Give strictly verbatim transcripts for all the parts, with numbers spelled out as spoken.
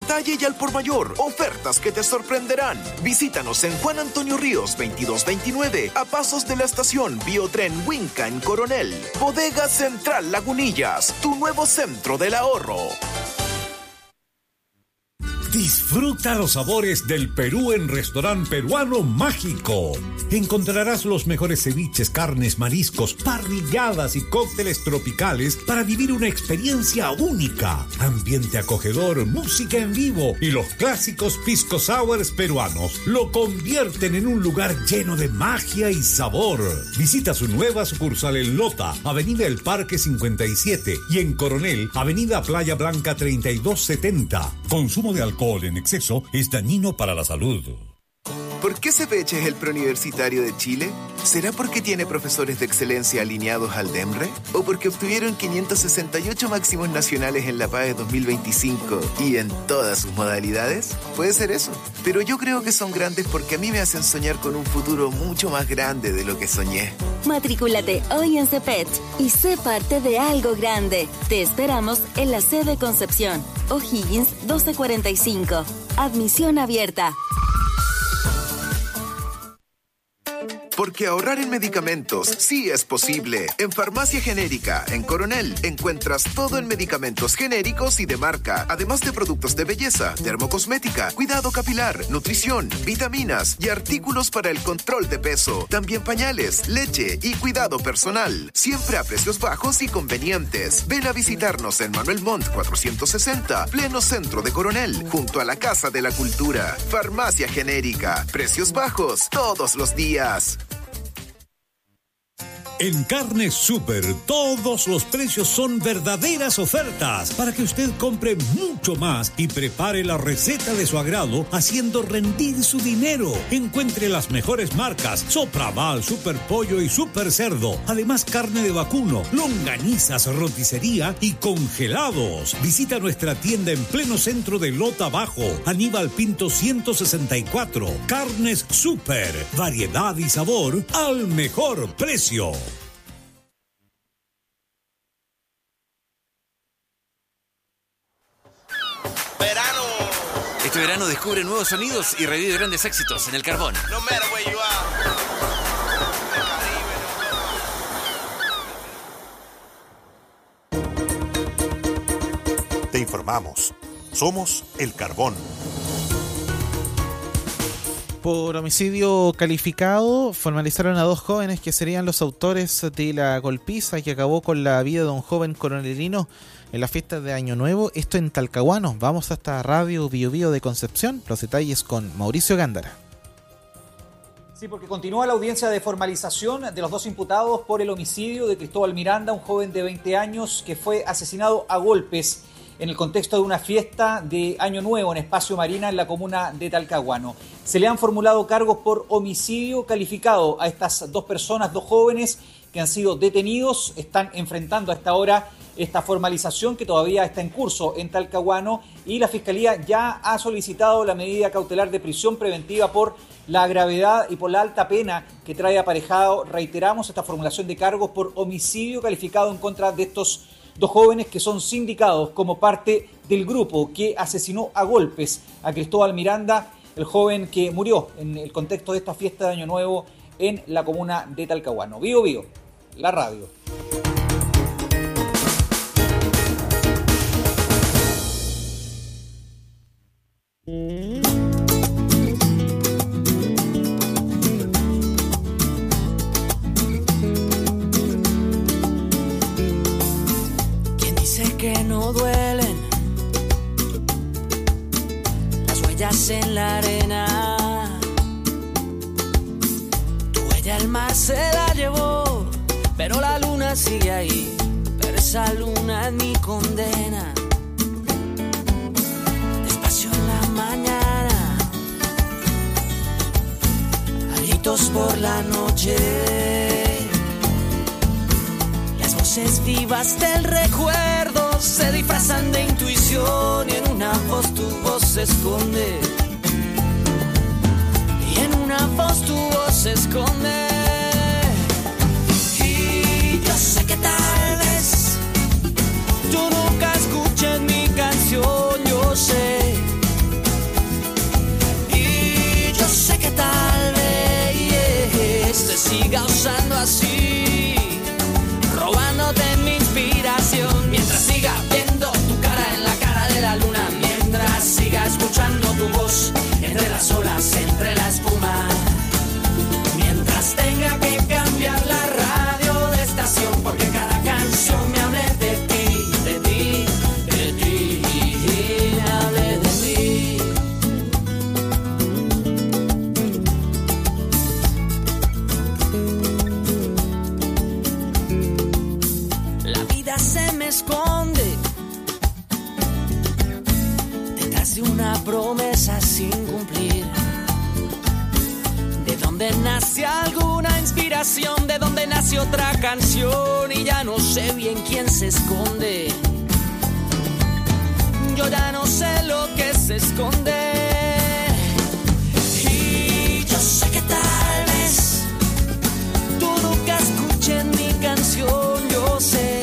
detalle y al por mayor. Ofertas que te sorprenderán. Visítanos en Juan Antonio Ríos veintidós veintinueve, a pasos de la estación Biotren Huinca en Coronel. Bodega Central Lagunillas, tu nuevo centro del ahorro. Disfruta los sabores del Perú en Restaurante Peruano Mágico. Encontrarás los mejores ceviches, carnes, mariscos, parrilladas y cócteles tropicales para vivir una experiencia única. Ambiente acogedor, música en vivo y los clásicos pisco sours peruanos lo convierten en un lugar lleno de magia y sabor. Visita su nueva sucursal en Lota, Avenida El Parque cincuenta y siete, y en Coronel, Avenida Playa Blanca treinta y dos setenta. Consumo de alcohol en exceso es dañino para la salud. ¿Por qué Cepeche es el preuniversitario de Chile? ¿Será porque tiene profesores de excelencia alineados al DEMRE? ¿O porque obtuvieron quinientos sesenta y ocho máximos nacionales en la PAE dos mil veinticinco y en todas sus modalidades? Puede ser eso. Pero yo creo que son grandes porque a mí me hacen soñar con un futuro mucho más grande de lo que soñé. Matrículate hoy en Cepech y sé parte de algo grande. Te esperamos en la sede Concepción, O'Higgins doce cuarenta y cinco. Admisión abierta. Porque ahorrar en medicamentos sí es posible. En Farmacia Genérica, en Coronel, encuentras todo en medicamentos genéricos y de marca, además de productos de belleza, dermocosmética, cuidado capilar, nutrición, vitaminas y artículos para el control de peso. También pañales, leche y cuidado personal. Siempre a precios bajos y convenientes. Ven a visitarnos en Manuel Montt cuatrocientos sesenta, pleno centro de Coronel, junto a la Casa de la Cultura. Farmacia Genérica. Precios bajos todos los días. En Carnes Super, todos los precios son verdaderas ofertas para que usted compre mucho más y prepare la receta de su agrado haciendo rendir su dinero. Encuentre las mejores marcas: Sopraval, Super Pollo y Super Cerdo. Además, carne de vacuno, longanizas, roticería y congelados. Visita nuestra tienda en pleno centro de Lota Bajo, Aníbal Pinto ciento sesenta y cuatro. Carnes Super, variedad y sabor al mejor precio. Verano. Este verano descubre nuevos sonidos y revive grandes éxitos en el Carbón. No matter where you are. Te informamos. Somos El Carbón. Por homicidio calificado, formalizaron a dos jóvenes que serían los autores de la golpiza que acabó con la vida de un joven coronelino en las fiestas de Año Nuevo. Esto en Talcahuano. Vamos hasta Radio Bio Bio de Concepción. Los detalles con Mauricio Gándara. Sí, porque continúa la audiencia de formalización de los dos imputados por el homicidio de Cristóbal Miranda, un joven de veinte años que fue asesinado a golpes en el contexto de una fiesta de Año Nuevo en Espacio Marina en la comuna de Talcahuano. Se le han formulado cargos por homicidio calificado a estas dos personas, dos jóvenes que han sido detenidos. Están enfrentando a esta hora esta formalización que todavía está en curso en Talcahuano, y la Fiscalía ya ha solicitado la medida cautelar de prisión preventiva por la gravedad y por la alta pena que trae aparejado, reiteramos, esta formulación de cargos por homicidio calificado en contra de estos dos jóvenes que son sindicados como parte del grupo que asesinó a golpes a Cristóbal Miranda, el joven que murió en el contexto de esta fiesta de Año Nuevo en la comuna de Talcahuano. Bio Bio, la radio. Que no duelen las huellas en la arena. Tu huella el mar se la llevó, pero la luna sigue ahí. Pero esa luna es mi condena. Despacio en la mañana, a gritos por la noche. Las voces vivas del recuerdo se disfrazan de intuición y en una voz tu voz se esconde. Y en una voz tu voz se esconde. Y yo sé que tal vez tú nunca escuches mi canción. Yo sé de una promesa sin cumplir. De donde nace alguna inspiración, de donde nace otra canción y ya no sé bien quién se esconde. Yo ya no sé lo que se esconde. Y yo sé que tal vez tú nunca escuches mi canción, yo sé.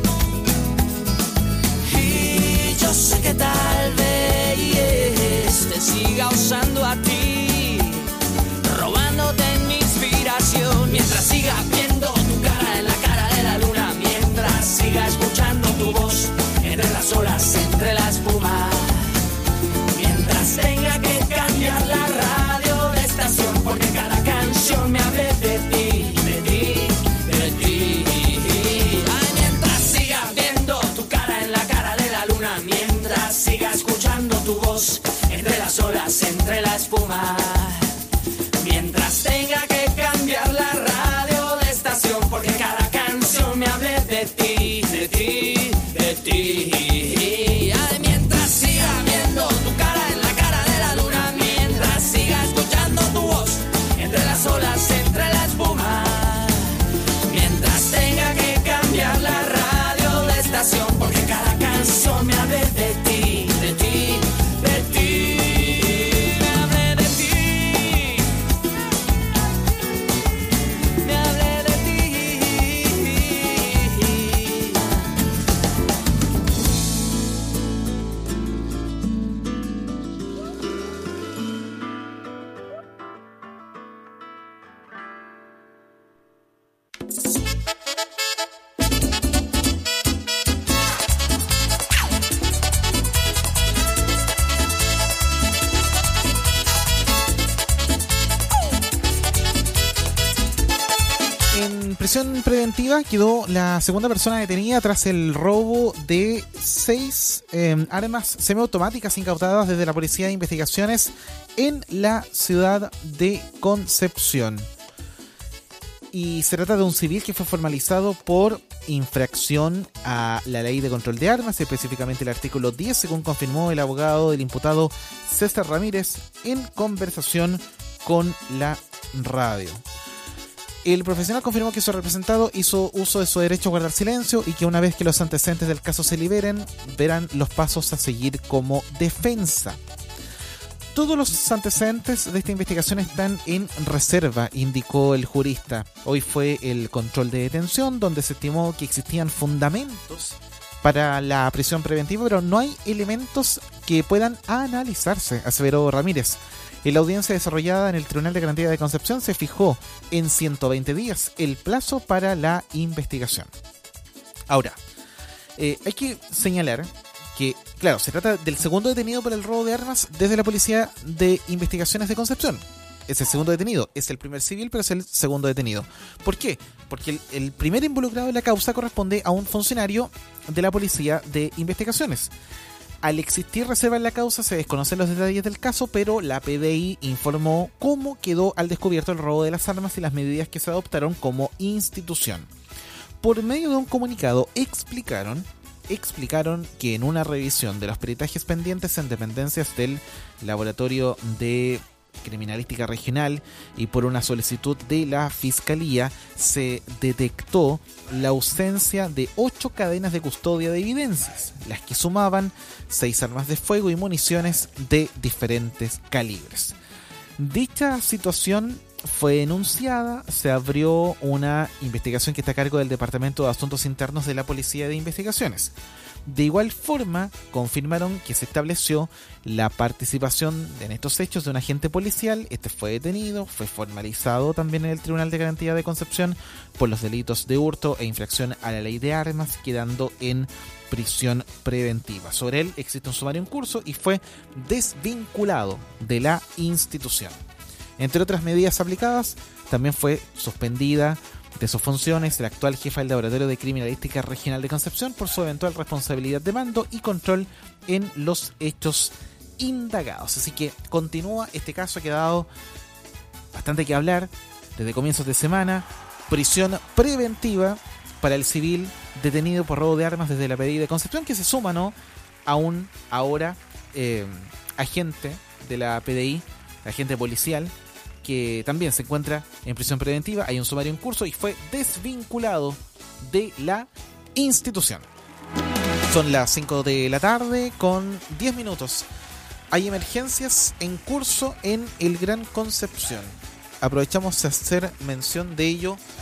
Y yo sé que tal vez te siga usando a ti, robándote mi inspiración. Mientras siga viendo tu cara en la cara de la luna, mientras siga escuchando tu voz entre las olas, entre la espuma, mientras tenga que cambiar la radio de estación, porque cada canción me hable de ti, de ti, de ti. Ay, mientras siga viendo tu cara en la cara de la luna, mientras siga escuchando tu voz entre las olas, entre la espuma, mientras tenga que cambiar la radio de estación, porque cada canción me hable de ti, de ti, de ti. Ay, mientras siga viendo tu cara en la cara de la luna, mientras siga escuchando tu voz entre las olas, entre la espuma, mientras tenga que cambiar la radio de estación, porque cada canción me hable de ti, de ti, de ti. Me hable de ti, me hable de ti. En prisión preventiva quedó la segunda persona detenida tras el robo de seis eh, armas semiautomáticas incautadas desde la Policía de Investigaciones en la ciudad de Concepción. Y se trata de un civil que fue formalizado por infracción a la ley de control de armas, específicamente el artículo diez, según confirmó el abogado del imputado César Ramírez en conversación con la radio. El profesional confirmó que su representado hizo uso de su derecho a guardar silencio y que una vez que los antecedentes del caso se liberen, verán los pasos a seguir como defensa. Todos los antecedentes de esta investigación están en reserva, indicó el jurista. Hoy fue el control de detención, donde se estimó que existían fundamentos para la prisión preventiva, pero no hay elementos que puedan analizarse, aseveró Ramírez. En la audiencia desarrollada en el Tribunal de Garantía de Concepción se fijó en ciento veinte días el plazo para la investigación. Ahora, eh, hay que señalar que, claro, se trata del segundo detenido por el robo de armas desde la Policía de Investigaciones de Concepción. Es el segundo detenido, es el primer civil, pero es el segundo detenido. ¿Por qué? Porque el, el primer involucrado en la causa corresponde a un funcionario de la Policía de Investigaciones. Al existir reserva en la causa, se desconocen los detalles del caso, pero la P D I informó cómo quedó al descubierto el robo de las armas y las medidas que se adoptaron como institución. Por medio de un comunicado explicaron, explicaron que en una revisión de los peritajes pendientes en dependencias del Laboratorio de Criminalística Regional y por una solicitud de la Fiscalía se detectó la ausencia de ocho cadenas de custodia de evidencias, las que sumaban seis armas de fuego y municiones de diferentes calibres. Dicha situación fue denunciada, se abrió una investigación que está a cargo del Departamento de Asuntos Internos de la Policía de Investigaciones. De igual forma, confirmaron que se estableció la participación en estos hechos de un agente policial. Este fue detenido, fue formalizado también en el Tribunal de Garantía de Concepción por los delitos de hurto e infracción a la ley de armas, quedando en prisión preventiva. Sobre él existe un sumario en curso y fue desvinculado de la institución. Entre otras medidas aplicadas, también fue suspendida de sus funciones el actual jefe del Laboratorio de Criminalística Regional de Concepción por su eventual responsabilidad de mando y control en los hechos indagados. Así que continúa este caso, ha quedado bastante que hablar desde comienzos de semana. Prisión preventiva para el civil detenido por robo de armas desde la P D I de Concepción, que se suma, ¿no?, aún ahora eh, agente de la P D I, agente policial, que también se encuentra en prisión preventiva. Hay un sumario en curso y fue desvinculado de la institución. Son las cinco de la tarde con diez minutos. Hay emergencias en curso en el Gran Concepción. Aprovechamos de hacer mención de ello